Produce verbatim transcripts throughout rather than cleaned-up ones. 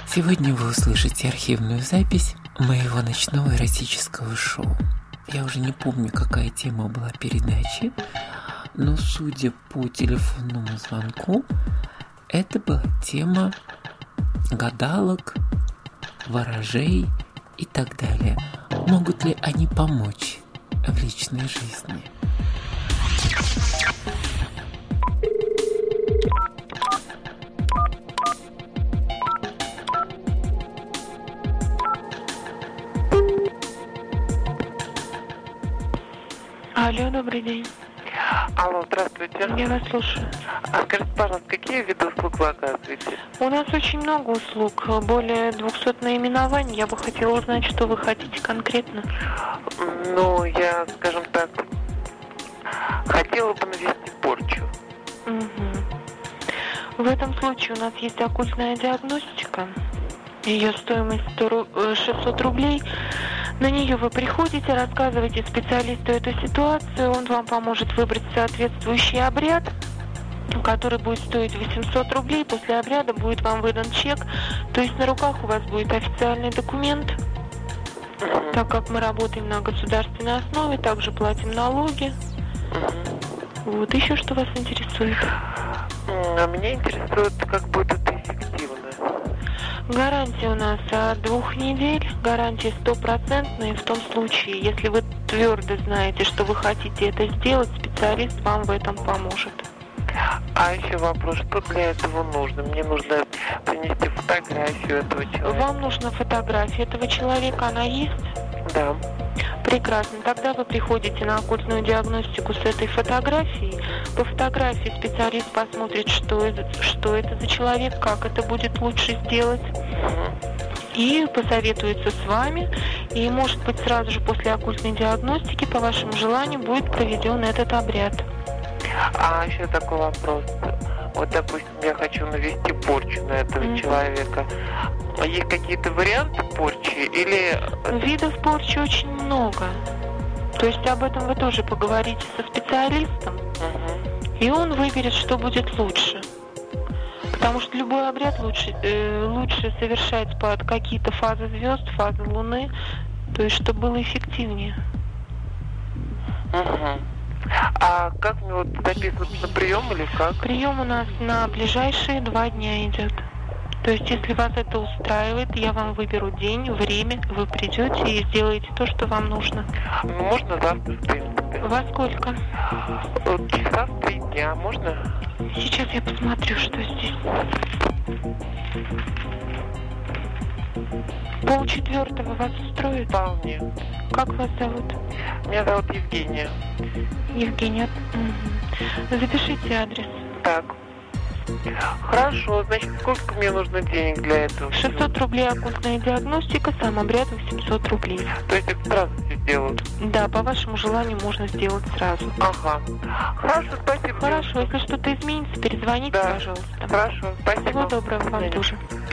Сегодня вы услышите архивную запись моего ночного эротического шоу. Я уже не помню, какая тема была передачи, но судя по телефонному звонку, это была тема гадалок, ворожей и так далее. Могут ли они помочь в личной жизни? Алло, добрый день. Алло, здравствуйте. Я вас слушаю. А скажите, пожалуйста, какие виды услуг вы оказываете? У нас очень много услуг, более двухсот наименований. Я бы хотела узнать, что вы хотите конкретно. Ну, я, скажем так, хотела бы навести порчу. Угу. В этом случае у нас есть оккультная диагностика. Ее стоимость шестьсот рублей. На нее вы приходите, рассказываете специалисту эту ситуацию, он вам поможет выбрать соответствующий обряд, который будет стоить восемьсот рублей. После обряда будет вам выдан чек, то есть на руках у вас будет официальный документ. Uh-huh. Так как мы работаем на государственной основе, также платим налоги. Uh-huh. Вот, еще что вас интересует? А меня интересует, как будет это эффективно. Гарантия у нас от двух недель, гарантия стопроцентная. В том случае, если вы твердо знаете, что вы хотите это сделать, специалист вам в этом поможет. А еще вопрос, что для этого нужно? Мне нужно принести фотографию этого человека. Вам нужна фотография этого человека, она есть? Да. Прекрасно. Тогда вы приходите на оккультную диагностику с этой фотографией. По фотографии специалист посмотрит, что это, что это за человек, как это будет лучше сделать. И посоветуется с вами. И, может быть, сразу же после оккультной диагностики, по вашему желанию, будет проведен этот обряд. А еще такой вопрос. Вот, допустим, я хочу навести порчу на этого mm-hmm. человека. Есть какие-то варианты порчи или... Видов порчи очень много. То есть об этом вы тоже поговорите со специалистом, uh-huh. и он выберет, что будет лучше. Потому что любой обряд лучше, э, лучше совершать под какие-то фазы звезд, фазы Луны, то есть чтобы было эффективнее. Uh-huh. А как мне вот записываться на прием или как? Прием у нас на ближайшие два дня идет. То есть, если вас это устраивает, я вам выберу день, время, вы придете и сделаете то, что вам нужно. Ну, можно завтра, в принципе. Во сколько? Часа в три дня, можно? Сейчас я посмотрю, что здесь. Полчетвертого вас устроит? Вполне. Как вас зовут? Меня зовут Евгения. Евгения. Угу. Запишите адрес. Так. Хорошо, значит, сколько мне нужно денег для этого? шестьсот рублей оккультная диагностика, сам обряд восемьсот рублей. То есть это сразу все делают? Да, по вашему желанию можно сделать сразу. Ага. Хорошо, спасибо. Хорошо, если что-то изменится, перезвоните, да. пожалуйста. Хорошо, спасибо. Всего доброго вам тоже.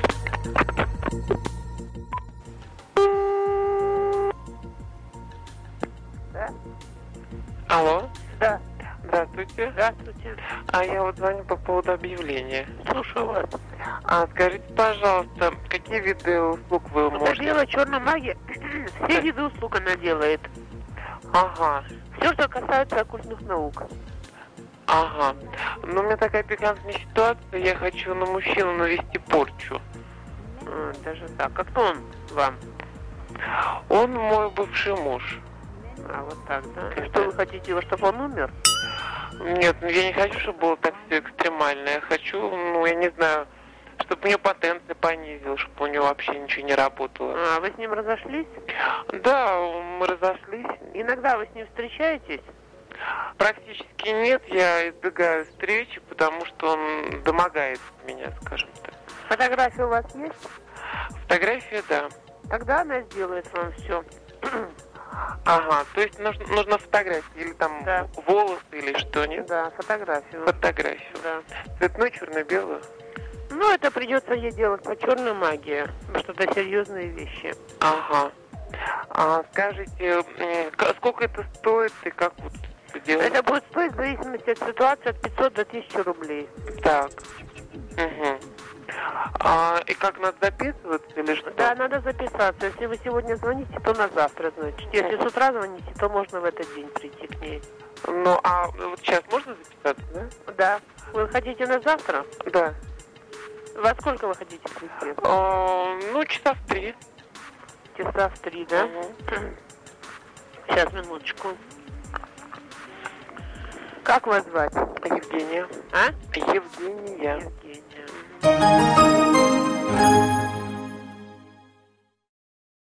Да? Алло? Да. Здравствуйте. Здравствуйте. А я вот звоню по поводу объявления. Слушаю вас. А скажите, пожалуйста, какие виды услуг вы Это можете? дело черная магия. Все виды услуг она делает. Ага. Все, что касается оккультных наук. Ага. Ну, у меня такая пикантная ситуация. Я хочу на мужчину навести порчу. А, даже так. А кто он вам? Он мой бывший муж. А, вот так, да? И что вы хотите, чтобы он умер? Нет, ну я не хочу, чтобы было так все экстремально. Я хочу, ну, я не знаю, чтобы у него потенция понизилась, чтобы у него вообще ничего не работало. А, вы с ним разошлись? Да, мы разошлись. Иногда вы с ним встречаетесь? Практически нет, я избегаю встречи, потому что он домогается меня, скажем так. Фотография у вас есть? Фотография, да. Тогда она сделает вам все. Ага, то есть нужно, нужно фотографию, или там да. волосы, или что, нет? Да, фотографию. Фотографию. Да. Цветную, черно-белую? Ну, это придется ей делать по черной магии, что-то серьезные вещи. Ага. А скажите, сколько это стоит и как вот делать? Это будет стоить в зависимости от ситуации от пятьсот до тысячи рублей. Так. Угу. А, и как, надо записываться или что? Да, надо записаться. Если вы сегодня звоните, то на завтра, значит. Если с утра звоните, то можно в этот день прийти к ней. Ну, а вот сейчас можно записаться, да? Да. Вы хотите на завтра? Да. Во сколько вы хотите прийти? О, ну, часа в три. Часа в три, да? Угу. Сейчас, минуточку. Как вас звать? Евгения. А? Евгения. Евгения.